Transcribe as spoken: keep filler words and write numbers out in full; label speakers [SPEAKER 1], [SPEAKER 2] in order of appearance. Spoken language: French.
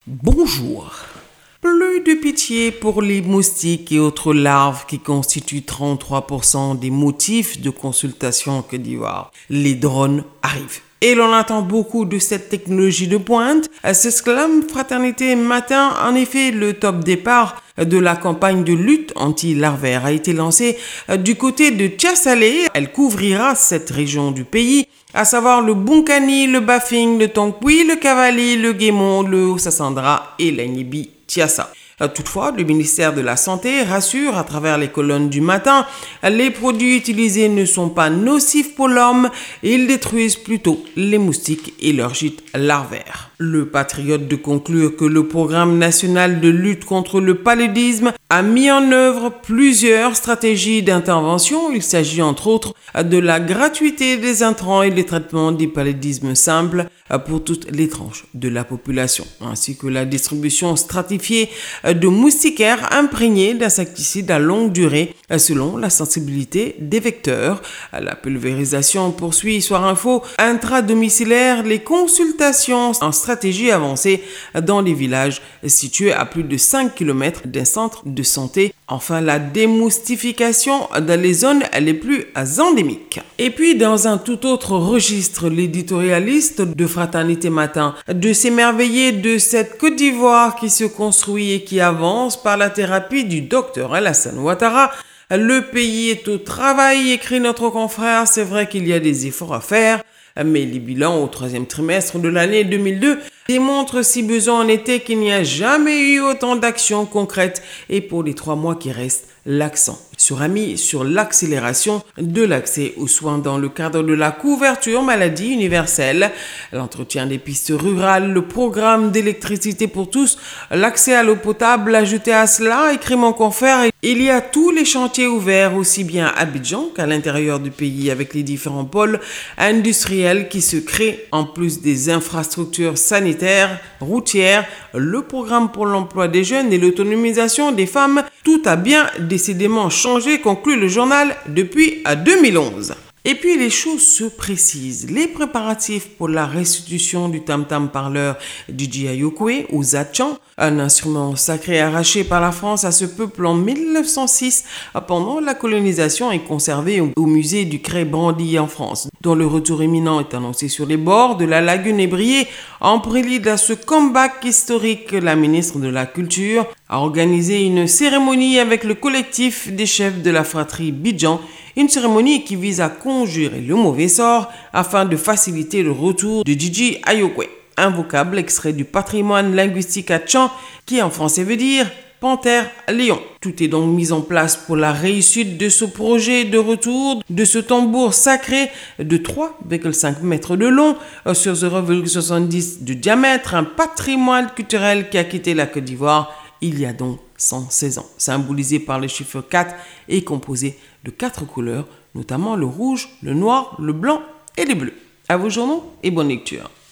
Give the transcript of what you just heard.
[SPEAKER 1] Bonjour. Plus de pitié pour les moustiques et autres larves qui constituent trente-trois pour cent des motifs de consultation en Côte d'Ivoire. Les drones arrivent. Et l'on attend beaucoup de cette technologie de pointe. S'exclame Fraternité Matin. En effet, le top départ de la campagne de lutte anti-larvaire a été lancé du côté de Tiassalé. Elle couvrira cette région du pays, à savoir le Bunkani, le Bafing, le Tonkwi, le Cavali, le Guémon, le Haut-Sassandra et l'Agnibi Tiassa. Toutefois, le ministère de la Santé rassure à travers les colonnes du Matin, les produits utilisés ne sont pas nocifs pour l'homme, ils détruisent plutôt les moustiques et leurs gîtes larvaires. Le Patriote de conclure que le programme national de lutte contre le paludisme a mis en œuvre plusieurs stratégies d'intervention. Il s'agit entre autres de la gratuité des intrants et des traitements du paludisme simple pour toutes les tranches de la population, ainsi que la distribution stratifiée de moustiquaires imprégnés d'insecticides à longue durée selon la sensibilité des vecteurs. La pulvérisation poursuit Soir Info intradomiciliaire les consultations en stratégie avancée dans les villages situés à plus de cinq kilomètres d'un centre de santé. Enfin, la démoustification dans les zones les plus endémiques. Et puis, dans un tout autre registre, l'éditorialiste de Fraternité Matin de s'émerveiller de cette Côte d'Ivoire qui se construit et qui avance par la thérapie du docteur Alassane Ouattara. Le pays est au travail, écrit notre confrère. C'est vrai qu'il y a des efforts à faire, mais les bilans au troisième trimestre de l'année deux mille deux démontrent, si besoin en était, qu'il n'y a jamais eu autant d'actions concrètes. Et pour les trois mois qui restent, l'accent sera mis sur l'accélération de l'accès aux soins dans le cadre de la couverture maladie universelle, l'entretien des pistes rurales, le programme d'électricité pour tous, l'accès à l'eau potable. Ajouté à cela, écrit mon confrère, il y a tous les chantiers ouverts aussi bien à Abidjan qu'à l'intérieur du pays avec les différents pôles industriels qui se créent en plus des infrastructures sanitaires, routières, le programme pour l'emploi des jeunes et l'autonomisation des femmes. Tout a bien décidément changé, conclut le journal, depuis deux mille onze. Et puis les choses se précisent. Les préparatifs pour la restitution du tam-tam parleur D J Ayokwe au Zatchan, un instrument sacré arraché par la France à ce peuple en mille neuf cent six pendant la colonisation et conservé au musée du Cré Brandy en France, dont le retour imminent est annoncé sur les bords de la lagune ébriée. En prélude à ce comeback historique, la ministre de la Culture a organisé une cérémonie avec le collectif des chefs de la fratrie Bidjan, une cérémonie qui vise à conjurer le mauvais sort afin de faciliter le retour de D J Ayokwe, un vocable extrait du patrimoine linguistique Atchan qui en français veut dire panthère lion. Tout est donc mis en place pour la réussite de ce projet de retour de ce tambour sacré de trois virgule cinq mètres de long sur zéro virgule soixante-dix de diamètre, un patrimoine culturel qui a quitté la Côte d'Ivoire il y a donc cent seize ans, symbolisé par le chiffre quatre et composé de quatre couleurs, notamment le rouge, le noir, le blanc et le bleu. À vos journaux et bonne lecture.